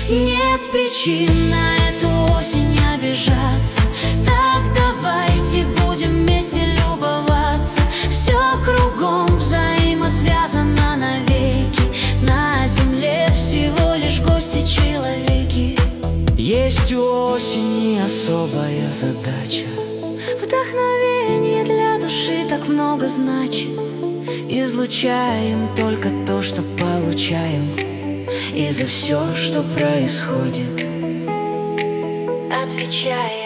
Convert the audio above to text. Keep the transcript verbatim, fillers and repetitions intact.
Нет причин на эту осень не обижаться. Так давайте будем вместе любоваться. Все кругом взаимосвязано навеки. На земле всего лишь гости-человеки. Есть у осени особая задача. Вдохновение для души так много значит. Излучаем только то, что получаем. И за все, что происходит, отвечаем.